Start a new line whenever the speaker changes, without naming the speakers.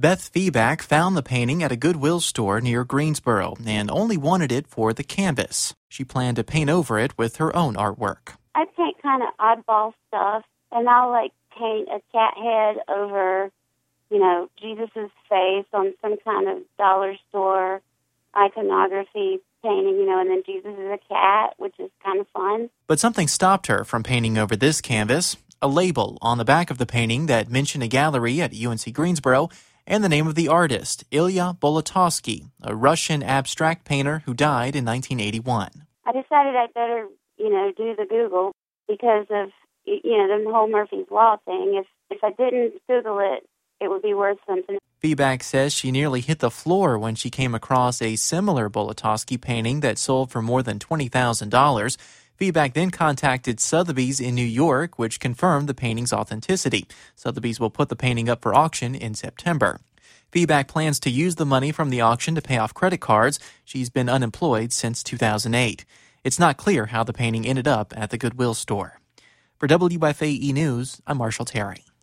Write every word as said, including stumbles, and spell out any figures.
Beth Feeback found the painting at a Goodwill store near Greensboro and only wanted it for the canvas. She planned to paint over it with her own artwork.
I paint kind of oddball stuff, and I'll like paint a cat head over, you know, Jesus' face on some kind of dollar store iconography painting, you know, and then Jesus is a cat, which is kind of fun.
But something stopped her from painting over this canvas, a label on the back of the painting that mentioned a gallery at U N C Greensboro and the name of the artist, Ilya Bolotowski, a Russian abstract painter who died in nineteen eighty-one.
I decided I'd better, you know, do the Google because of, you know, the whole Murphy's Law thing. If, if I didn't Google it, it would be worth something.
Feeback says she nearly hit the floor when she came across a similar Bolotowski painting that sold for more than twenty thousand dollars. Feeback then contacted Sotheby's in New York, which confirmed the painting's authenticity. Sotheby's will put the painting up for auction in September. Feeback plans to use the money from the auction to pay off credit cards. She's been unemployed since two thousand eight. It's not clear how the painting ended up at the Goodwill store. For W F A E News, I'm Marshall Terry.